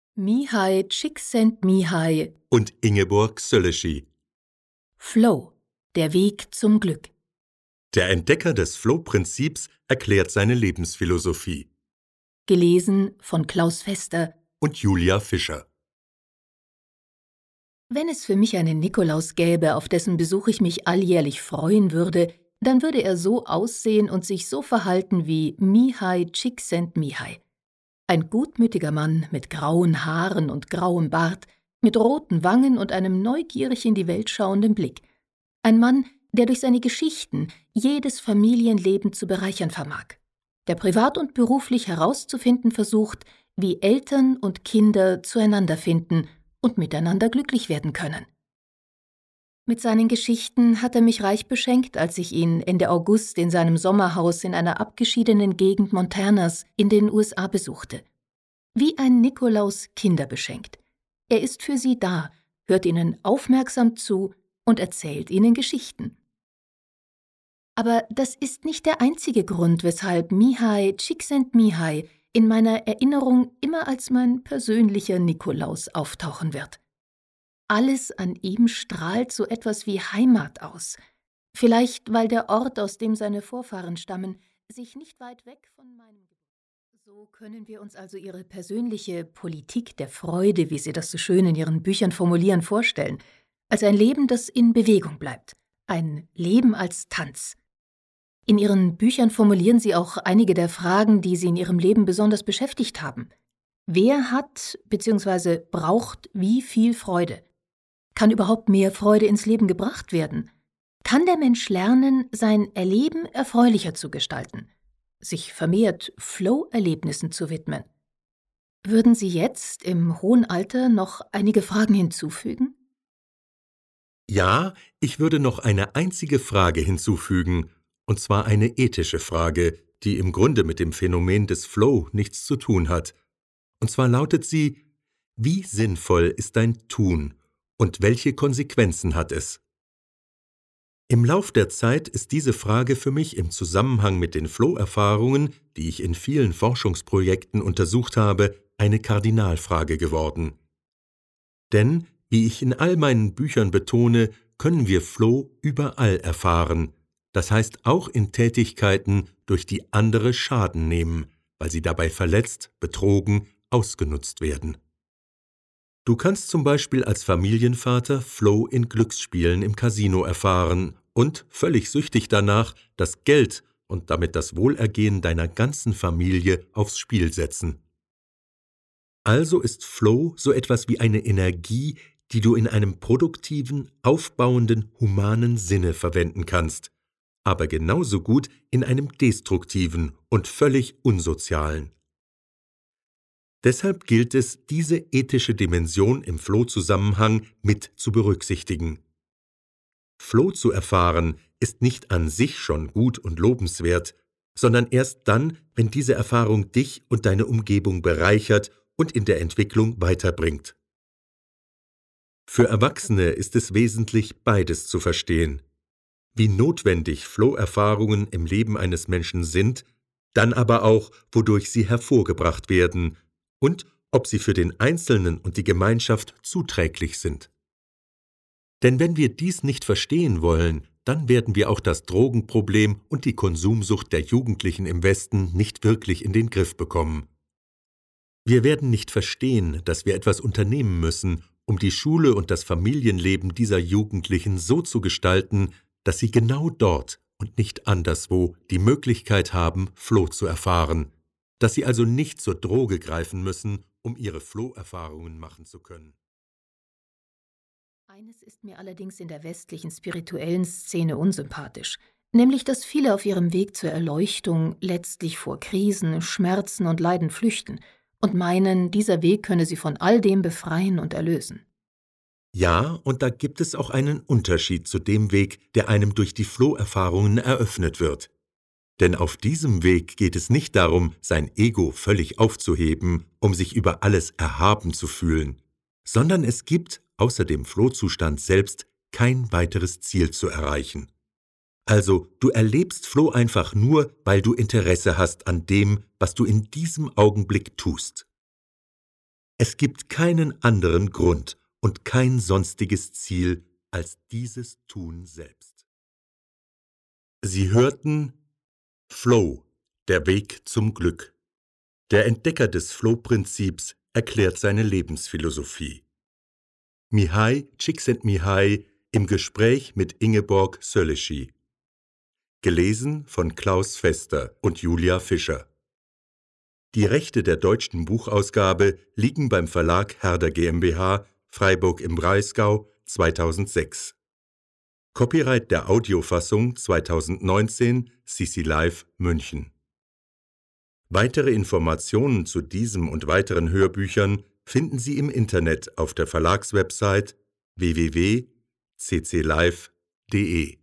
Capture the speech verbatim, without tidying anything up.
Mihai Csikszentmihalyi und Ingeborg Szöllesy. Flow, der Weg zum Glück. Der Entdecker des Flow-Prinzips erklärt seine Lebensphilosophie. Gelesen von Klaus Fester und Julia Fischer. Wenn es für mich einen Nikolaus gäbe, auf dessen Besuch ich mich alljährlich freuen würde, dann würde er so aussehen und sich so verhalten wie Mihai Csikszentmihalyi. Ein gutmütiger Mann mit grauen Haaren und grauem Bart, mit roten Wangen und einem neugierig in die Welt schauenden Blick. Ein Mann, der durch seine Geschichten jedes Familienleben zu bereichern vermag, der privat und beruflich herauszufinden versucht, wie Eltern und Kinder zueinander finden und miteinander glücklich werden können. Mit seinen Geschichten hat er mich reich beschenkt, als ich ihn Ende August in seinem Sommerhaus in einer abgeschiedenen Gegend Montanas in den U S A besuchte. Wie ein Nikolaus Kinder beschenkt. Er ist für sie da, hört ihnen aufmerksam zu und erzählt ihnen Geschichten. Aber das ist nicht der einzige Grund, weshalb Mihai Csikszentmihalyi in meiner Erinnerung immer als mein persönlicher Nikolaus auftauchen wird. Alles an ihm strahlt so etwas wie Heimat aus. Vielleicht, weil der Ort, aus dem seine Vorfahren stammen, sich nicht weit weg von meinem Geburtsort. So können wir uns also ihre persönliche Politik der Freude, wie sie das so schön in ihren Büchern formulieren, vorstellen, als ein Leben, das in Bewegung bleibt, ein Leben als Tanz. In ihren Büchern formulieren sie auch einige der Fragen, die sie in ihrem Leben besonders beschäftigt haben. Wer hat bzw. braucht wie viel Freude? Kann überhaupt mehr Freude ins Leben gebracht werden? Kann der Mensch lernen, sein Erleben erfreulicher zu gestalten, sich vermehrt Flow-Erlebnissen zu widmen? Würden Sie jetzt im hohen Alter noch einige Fragen hinzufügen? Ja, ich würde noch eine einzige Frage hinzufügen, und zwar eine ethische Frage, die im Grunde mit dem Phänomen des Flow nichts zu tun hat. Und zwar lautet sie: Wie sinnvoll ist dein Tun? Und welche Konsequenzen hat es? Im Lauf der Zeit ist diese Frage für mich im Zusammenhang mit den Flow-Erfahrungen, die ich in vielen Forschungsprojekten untersucht habe, eine Kardinalfrage geworden. Denn, wie ich in all meinen Büchern betone, können wir Flow überall erfahren, das heißt auch in Tätigkeiten, durch die andere Schaden nehmen, weil sie dabei verletzt, betrogen, ausgenutzt werden. Du kannst zum Beispiel als Familienvater Flow in Glücksspielen im Casino erfahren und, völlig süchtig danach, das Geld und damit das Wohlergehen deiner ganzen Familie aufs Spiel setzen. Also ist Flow so etwas wie eine Energie, die du in einem produktiven, aufbauenden, humanen Sinne verwenden kannst, aber genauso gut in einem destruktiven und völlig unsozialen. Deshalb gilt es, diese ethische Dimension im Flow-Zusammenhang mit zu berücksichtigen. Flow zu erfahren ist nicht an sich schon gut und lobenswert, sondern erst dann, wenn diese Erfahrung dich und deine Umgebung bereichert und in der Entwicklung weiterbringt. Für Erwachsene ist es wesentlich, beides zu verstehen. Wie notwendig Flow-Erfahrungen im Leben eines Menschen sind, dann aber auch, wodurch sie hervorgebracht werden und ob sie für den Einzelnen und die Gemeinschaft zuträglich sind. Denn wenn wir dies nicht verstehen wollen, dann werden wir auch das Drogenproblem und die Konsumsucht der Jugendlichen im Westen nicht wirklich in den Griff bekommen. Wir werden nicht verstehen, dass wir etwas unternehmen müssen, um die Schule und das Familienleben dieser Jugendlichen so zu gestalten, dass sie genau dort und nicht anderswo die Möglichkeit haben, Flow zu erfahren, dass sie also nicht zur Droge greifen müssen, um ihre Flow-Erfahrungen machen zu können. Eines ist mir allerdings in der westlichen spirituellen Szene unsympathisch, nämlich dass viele auf ihrem Weg zur Erleuchtung letztlich vor Krisen, Schmerzen und Leiden flüchten und meinen, dieser Weg könne sie von all dem befreien und erlösen. Ja, und da gibt es auch einen Unterschied zu dem Weg, der einem durch die Flow-Erfahrungen eröffnet wird. Denn auf diesem Weg geht es nicht darum, sein Ego völlig aufzuheben, um sich über alles erhaben zu fühlen, sondern es gibt, außer dem Flow-Zustand selbst, kein weiteres Ziel zu erreichen. Also, du erlebst Flow einfach nur, weil du Interesse hast an dem, was du in diesem Augenblick tust. Es gibt keinen anderen Grund und kein sonstiges Ziel als dieses Tun selbst. Sie hörten Flow, der Weg zum Glück. Der Entdecker des Flow-Prinzips erklärt seine Lebensphilosophie. Mihai Csikszentmihalyi im Gespräch mit Ingeborg Szöllesy. Gelesen von Klaus Fester und Julia Fischer. Die Rechte der deutschen Buchausgabe liegen beim Verlag Herder GmbH, Freiburg im Breisgau, zweitausendsechs. Copyright der Audiofassung zweitausendneunzehn, C C Live München. Weitere Informationen zu diesem und weiteren Hörbüchern finden Sie im Internet auf der Verlagswebsite w w w punkt c c live punkt d e.